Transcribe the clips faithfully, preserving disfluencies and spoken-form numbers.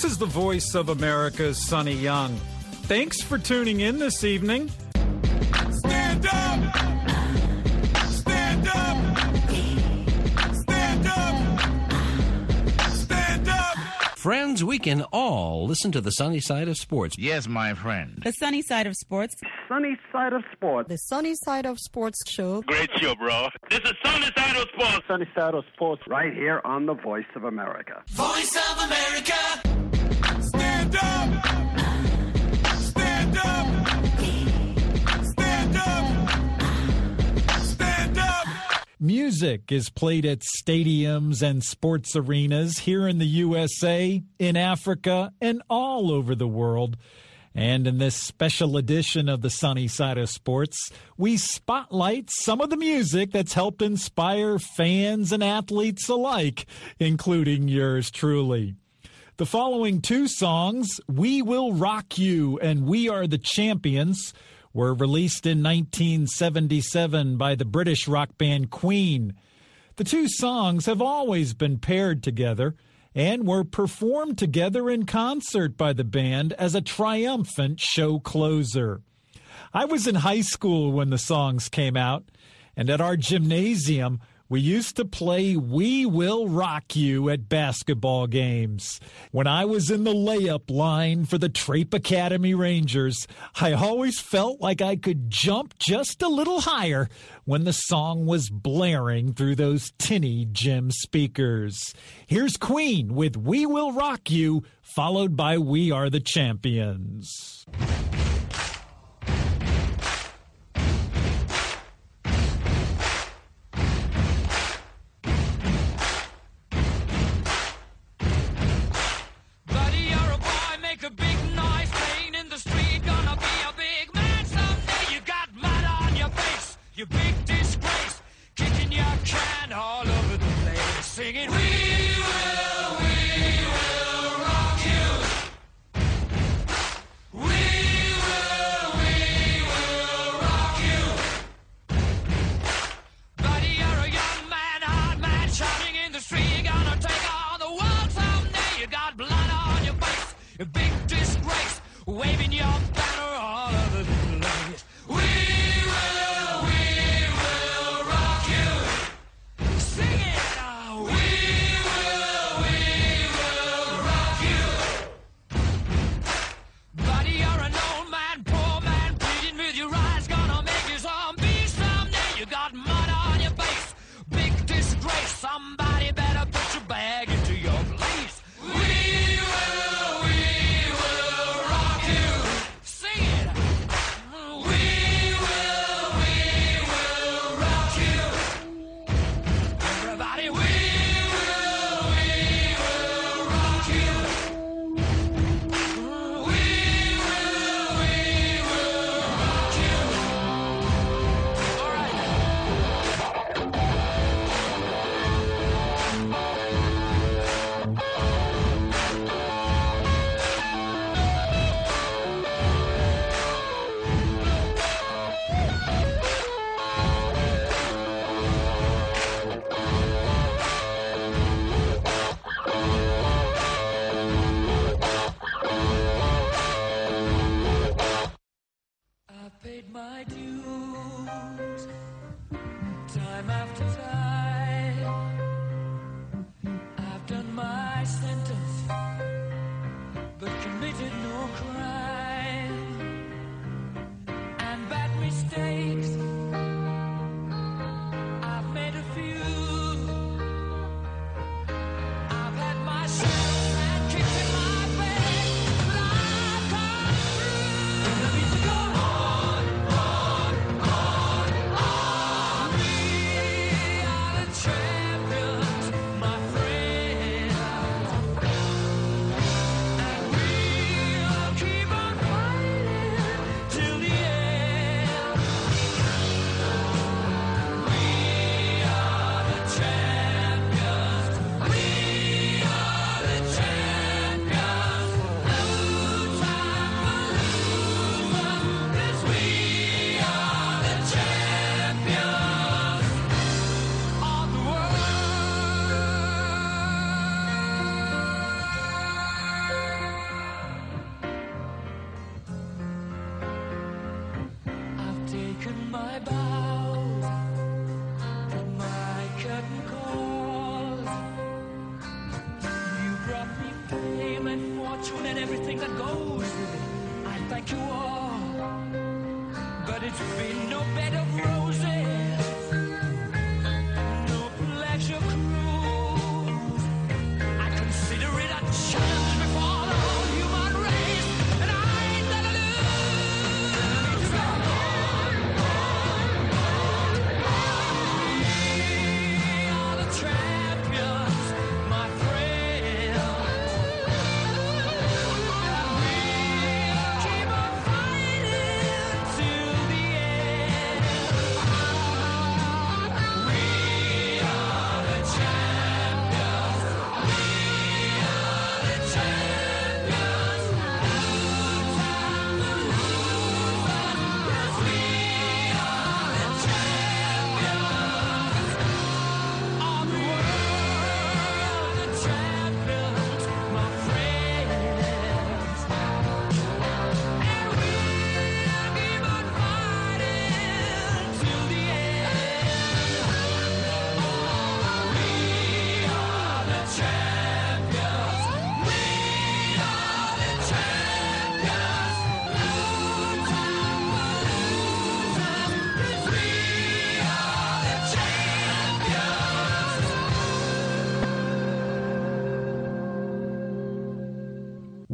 This is the voice of America's Sonny Young. Thanks for tuning in this evening. Stand up! Stand up! Stand up! Stand up! Friends, we can all listen to the sunny side of sports. Yes, my friend. The sunny side of sports. Sunny side of sports. The Sunny Side of Sports show. Great show, bro. This is Sunny Side of Sports. Sunny side of sports right here on the Voice of America. Voice of America! Stand up! Stand up! Stand up! Stand up! Music is played at stadiums and sports arenas here in the U S A, in Africa, and all over the world. And in this special edition of the Sunny Side of Sports, we spotlight some of the music that's helped inspire fans and athletes alike, including yours truly. The following two songs, We Will Rock You and We Are the Champions, were released in nineteen seventy-seven by the British rock band Queen. The two songs have always been paired together and were performed together in concert by the band as a triumphant show closer. I was in high school when the songs came out, and at our gymnasium, we used to play We Will Rock You at basketball games. When I was in the layup line for the Trape Academy Rangers, I always felt like I could jump just a little higher when the song was blaring through those tinny gym speakers. Here's Queen with We Will Rock You, followed by We Are the Champions. You big disgrace, kicking your can all over the place, singing, We will, we will rock you. We will, we will rock you. Buddy, you're a young man, hard man, shouting in the street, you're gonna take on the world someday. You got blood on your face, you big disgrace, waving your banner all over the place. We will, we somebody better put your bag into your place. We will, we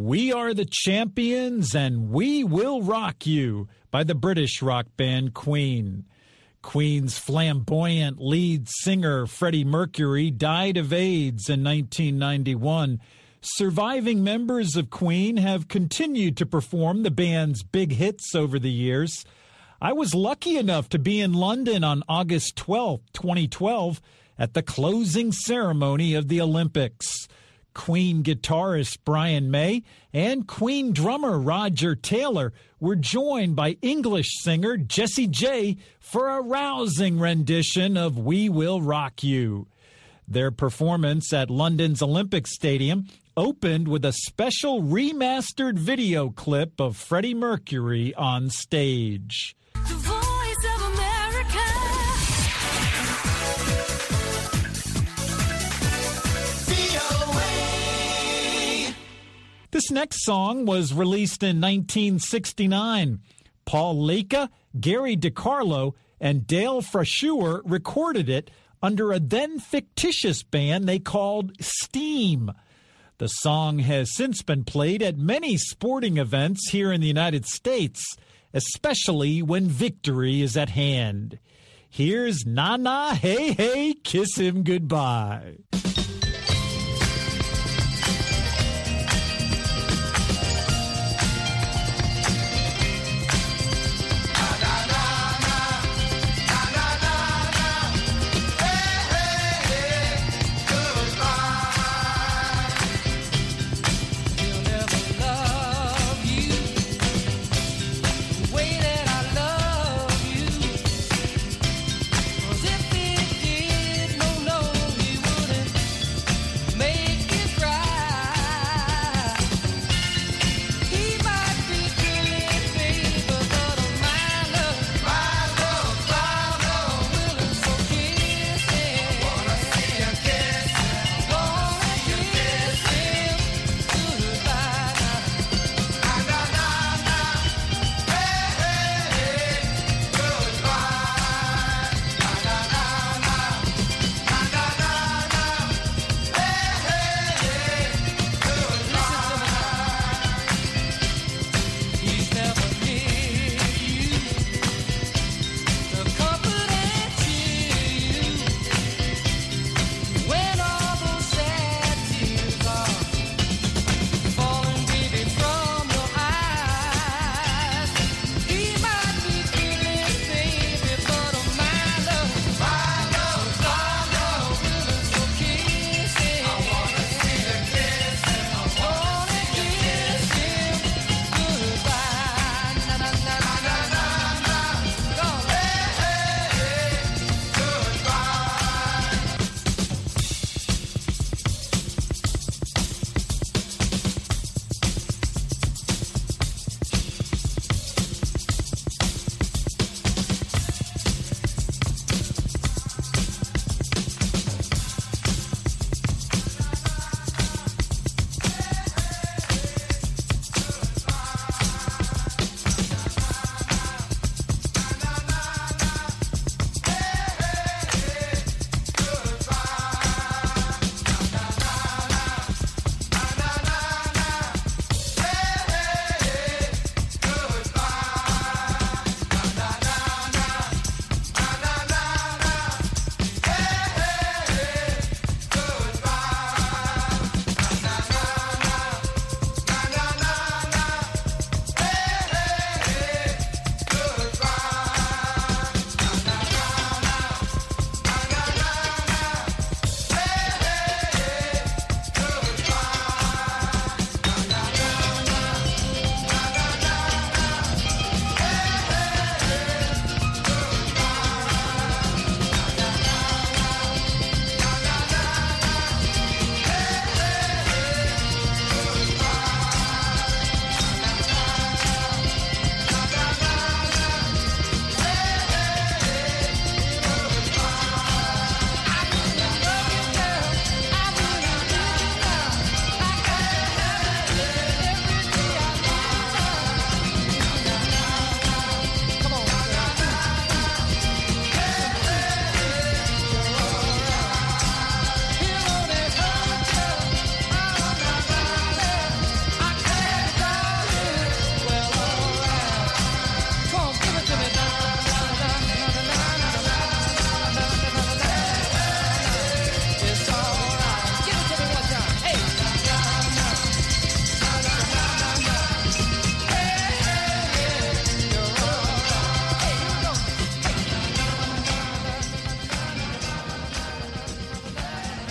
We Are the Champions and We Will Rock You by the British rock band Queen. Queen's flamboyant lead singer Freddie Mercury died of AIDS in nineteen ninety-one. Surviving members of Queen have continued to perform the band's big hits over the years. I was lucky enough to be in London on August twelfth, twenty twelve, at the closing ceremony of the Olympics. Queen guitarist Brian May and Queen drummer Roger Taylor were joined by English singer Jessie J for a rousing rendition of We Will Rock You. Their performance at London's Olympic Stadium opened with a special remastered video clip of Freddie Mercury on stage. The voice of America. This next song was released in nineteen sixty-nine. Paul Leka, Gary DiCarlo, and Dale Frashuer recorded it under a then fictitious band they called Steam. The song has since been played at many sporting events here in the United States, especially when victory is at hand. Here's Na Na Hey Hey Kiss Him Goodbye. If it did, no, no, he wouldn't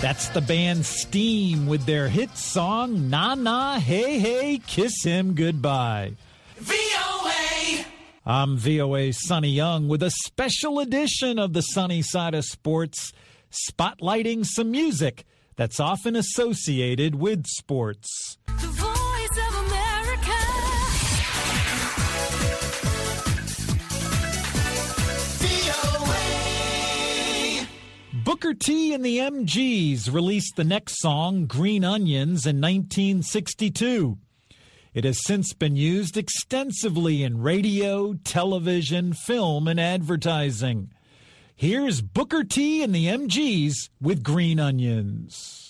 That's the band Steam with their hit song, Na Na Hey Hey, Kiss Him Goodbye. V O A! I'm V O A's Sonny Young with a special edition of the Sunny Side of Sports, spotlighting some music that's often associated with sports. The voice of America. V O A! Booker T and the M Gs released the next song, Green Onions, in nineteen sixty-two. It has since been used extensively in radio, television, film, and advertising. Here's Booker T and the M Gs with Green Onions.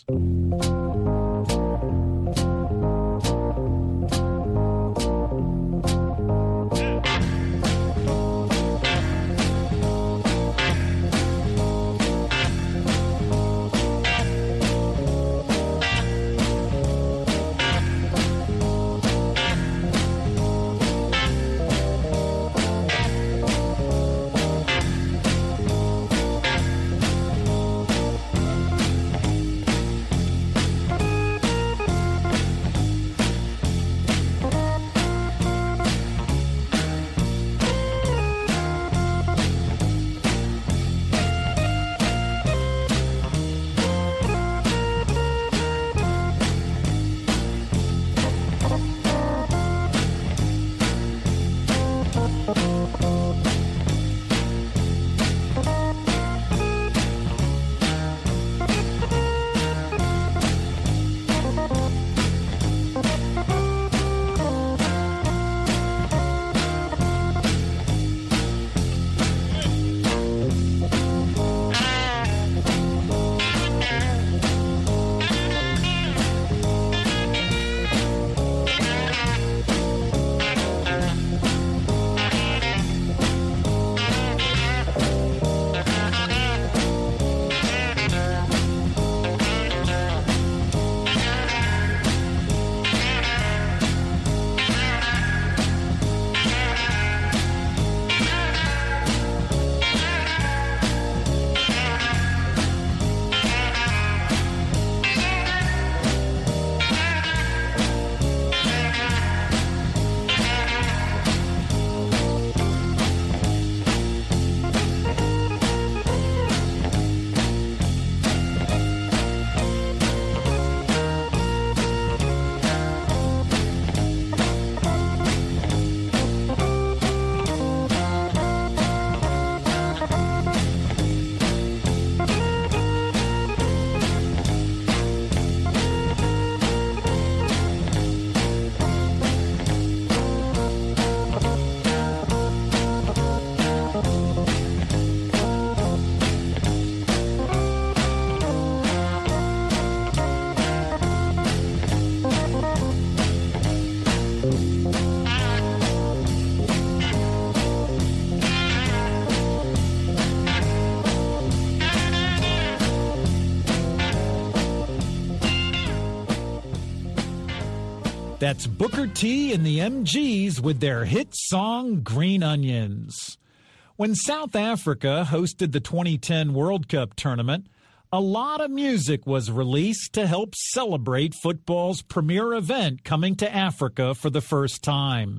That's Booker T and the M Gs with their hit song, Green Onions. When South Africa hosted the twenty ten World Cup tournament, a lot of music was released to help celebrate football's premier event coming to Africa for the first time.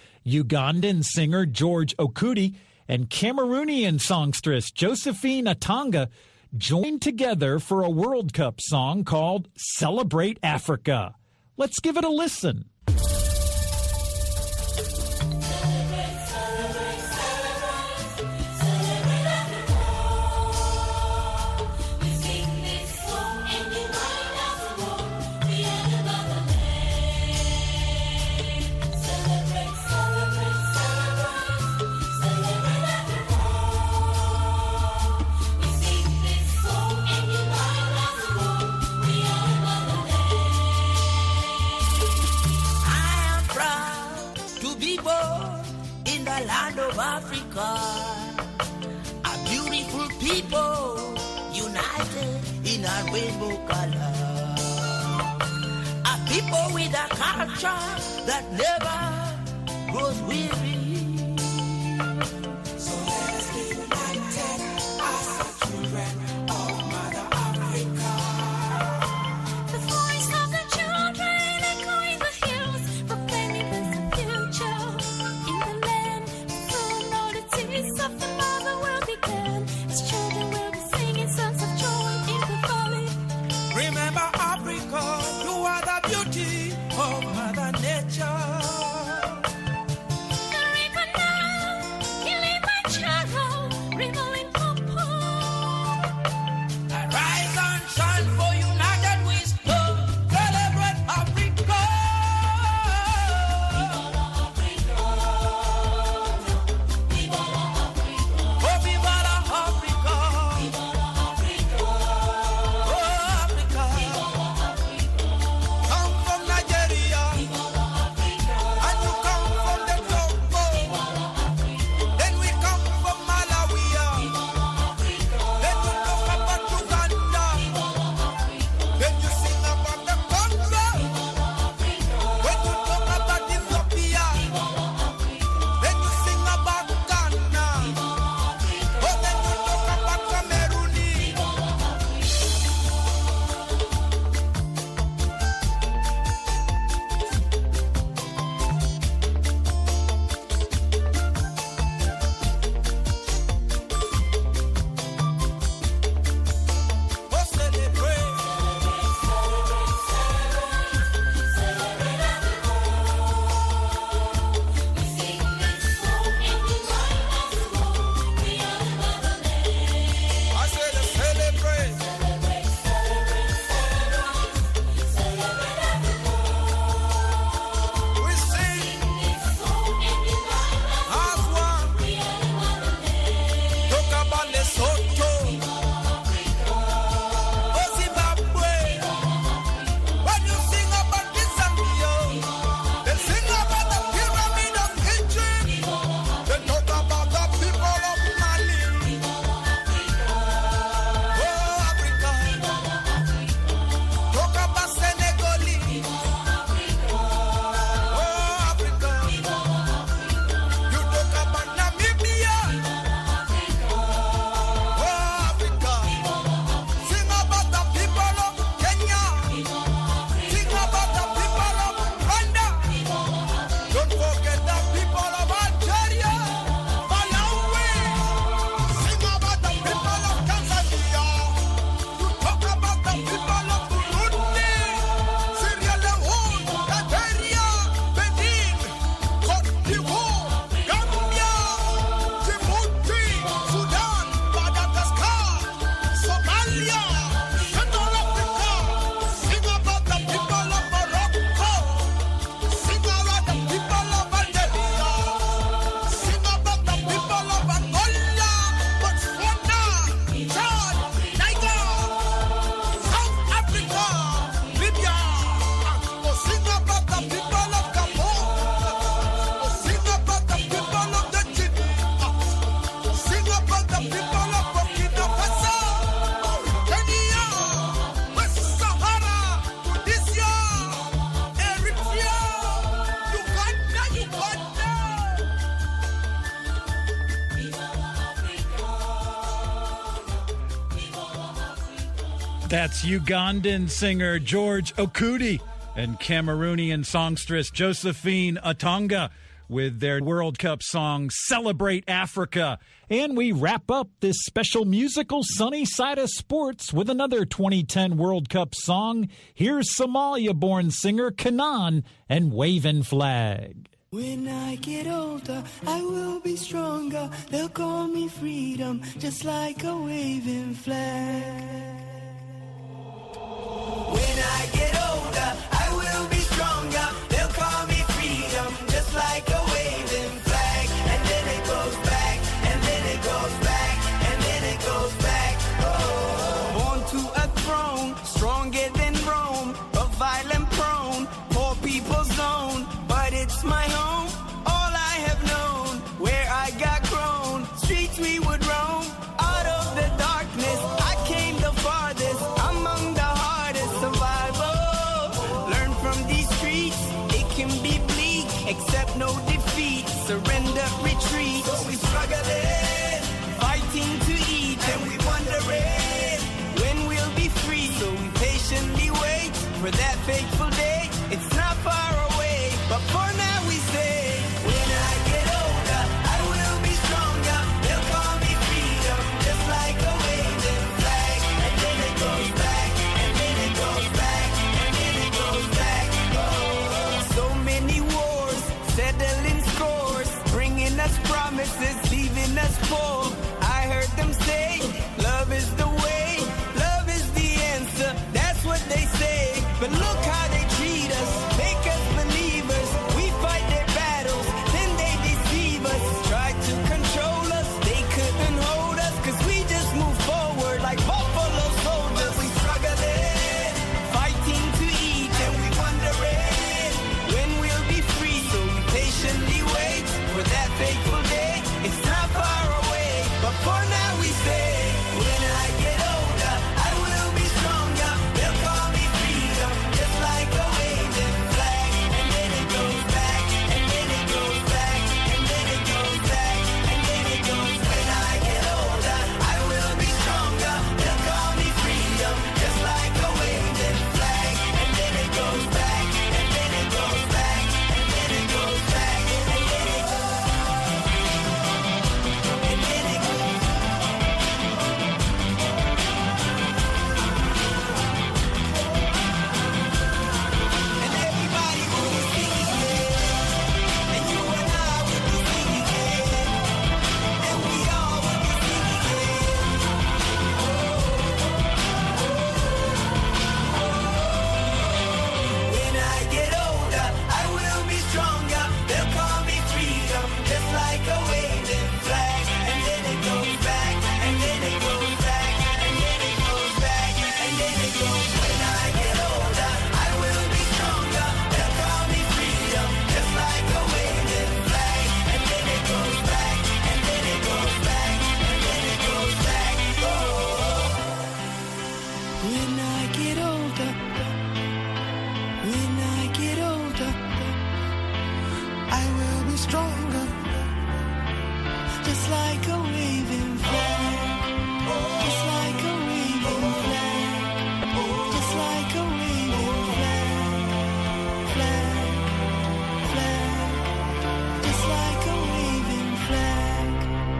Ugandan singer George Okuti and Cameroonian songstress Josephine Atanga joined together for a World Cup song called Celebrate Africa. Let's give it a listen. Land of Africa, a beautiful people united in a rainbow color, a people with a culture that never grows weary. So let us be united as the children of Mother Africa. That's Ugandan singer George Okuti and Cameroonian songstress Josephine Atonga with their World Cup song Celebrate Africa. And we wrap up this special musical Sunny Side of Sports with another twenty ten World Cup song. Here's Somalia-born singer Kanan and Wavin' Flag. When I get older, I will be stronger. They'll call me freedom, just like a waving flag. When I get older, I will be stronger. They'll call me freedom, just like a waving flag. And then it goes back, and then it goes back, and then it goes back. Oh. Born to a throne, stronger than Rome, but violent prone, poor people's zone. But it's my home, all I have known, where I got grown. Streets we would roam, out of the darkness, I came the farthest, among the hardest survival. Learn from these streets, it can be bleak, accept no defeat, surrender, retreat. So we struggling, fighting to eat, and we wondering when we'll be free. So we patiently wait for that fateful day. It's not far away, but for now we say, when I get older, I will be stronger. They'll call me freedom, just like a waving flag. And then it goes back, and then it goes back, and then it goes back. Oh, so many wars, settling scores, bringing us promises, leaving us poor. I heard them say, love is the way, love is the answer. That's what they say, but look how they treat us, make us believers. We fight their battles, then they deceive us. Try to control us, they couldn't hold us, cause we just move forward like buffalo soldiers. We struggling, fighting to eat, and we wondering when we'll be free. So we patiently wait for that fateful day. It's not far away, but for now we say, when I get older, I will be stronger. They'll call me freedom, just like a waving flag. And then it goes back, and then it goes back, and then it goes back, and then it goes. When I get older, I will be stronger. They'll call me freedom, just like a waving flag. And then it goes back, and then it goes back, and then it goes back, and then it goes. And then it goes. And everybody will be singing it, and you and I will be singing it, and we all will be singing it. When I get older, I will be stronger. They'll call me freedom, just like a waving flag. And then it goes back, and then it goes back, and then it goes back, and then it goes. When I get older, I will be stronger. They'll call me freedom, just like a waving flag. And then it goes back, and then it goes back, and then it goes back. Oh. When I get older, when I get older, I will be stronger, just like a waving flag, just like a waving flag, just like a waving flag, flag, flag, just like a waving flag.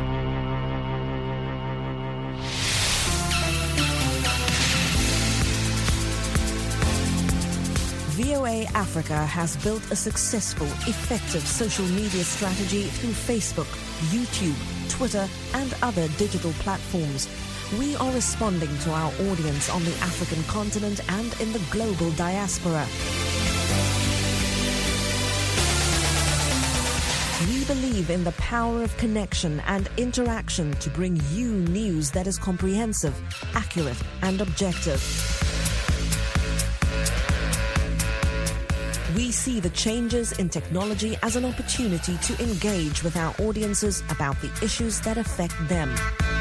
V O A Africa has built a successful, effective social media strategy through Facebook, YouTube, Twitter, and other digital platforms. We are responding to our audience on the African continent and in the global diaspora. We believe in the power of connection and interaction to bring you news that is comprehensive, accurate, and objective. We see the changes in technology as an opportunity to engage with our audiences about the issues that affect them.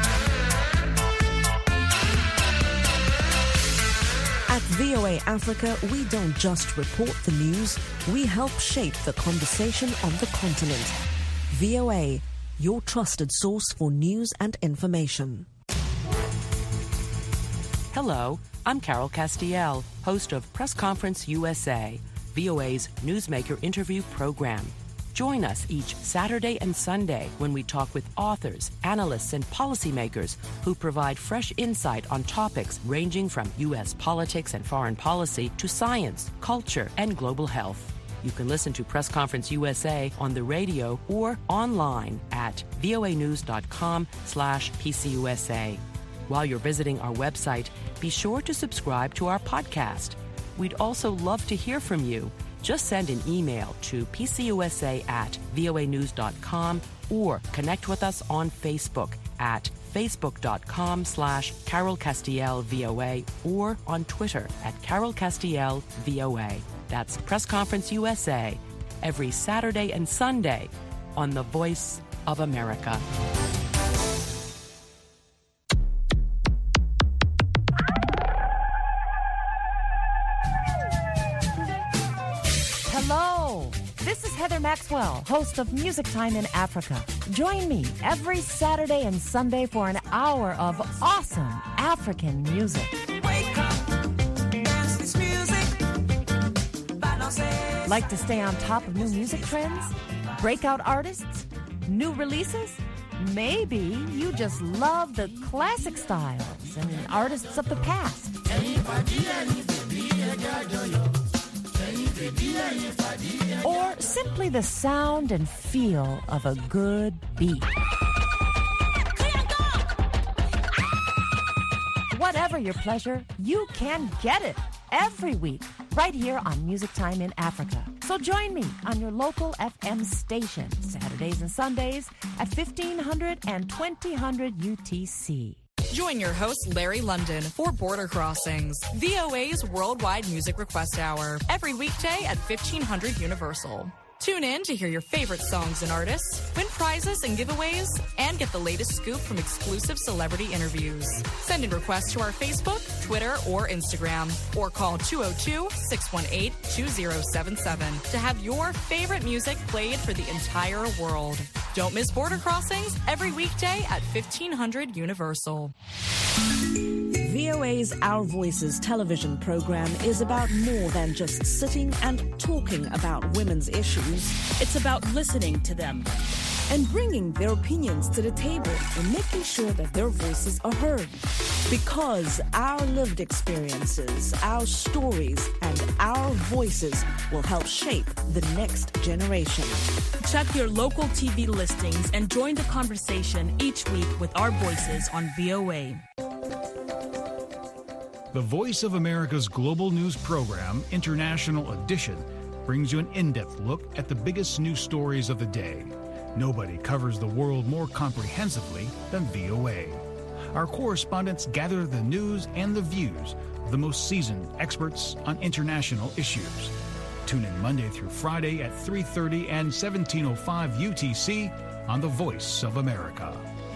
At V O A Africa, we don't just report the news, we help shape the conversation on the continent. V O A, your trusted source for news and information. Hello, I'm Carol Castiel, host of Press Conference U S A, V O A's Newsmaker interview program. Join us each Saturday and Sunday when we talk with authors, analysts, and policymakers who provide fresh insight on topics ranging from U S politics and foreign policy to science, culture, and global health. You can listen to Press Conference U S A on the radio or online at voanews.com slash PCUSA. While you're visiting our website, be sure to subscribe to our podcast. We'd also love to hear from you. Just send an email to pcusa at voanews.com or connect with us on Facebook at facebook.com slash Carol Castiel VOA or on Twitter at Carol Castiel VOA. That's Press Conference U S A every Saturday and Sunday on The Voice of America. Hello, this is Heather Maxwell, host of Music Time in Africa. Join me every Saturday and Sunday for an hour of awesome African music. Wake up, dance this music. Like to stay on top of new music trends? Breakout artists? New releases? Maybe you just love the classic styles and artists of the past. Or simply the sound and feel of a good beat. Whatever your pleasure, you can get it every week right here on Music Time in Africa. So join me on your local F M station, Saturdays and Sundays at fifteen hundred and twenty hundred U T C. Join your host, Larry London, for Border Crossings, V O A's Worldwide Music Request Hour, every weekday at fifteen hundred Universal. Tune in to hear your favorite songs and artists, win prizes and giveaways, and get the latest scoop from exclusive celebrity interviews. Send in requests to our Facebook, Twitter, or Instagram, or call two oh two, six one eight, two oh seven seven to have your favorite music played for the entire world. Don't miss Border Crossings every weekday at fifteen hundred Universal. V O A's Our Voices television program is about more than just sitting and talking about women's issues. It's about listening to them and bringing their opinions to the table and making sure that their voices are heard. Because our lived experiences, our stories, and our voices will help shape the next generation. Check your local T V listings and join the conversation each week with our voices on V O A. The Voice of America's global news program, International Edition, brings you an in-depth look at the biggest news stories of the day. Nobody covers the world more comprehensively than V O A. Our correspondents gather the news and the views of the most seasoned experts on international issues. Tune in Monday through Friday at three thirty and seventeen oh five U T C on The Voice of America.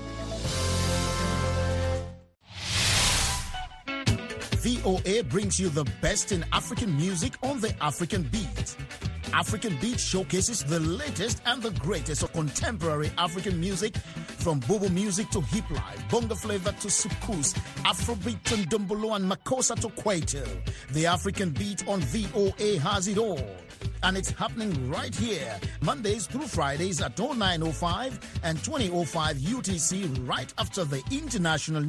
V O A brings you the best in African music on the African Beat. African Beat showcases the latest and the greatest of contemporary African music, from bobo music to hip life, bongo flavor to soukous, Afrobeat and dumbolo and makossa to kwaito. The African Beat on V O A has it all. And it's happening right here, Mondays through Fridays at oh nine oh five and twenty oh five U T C, right after the international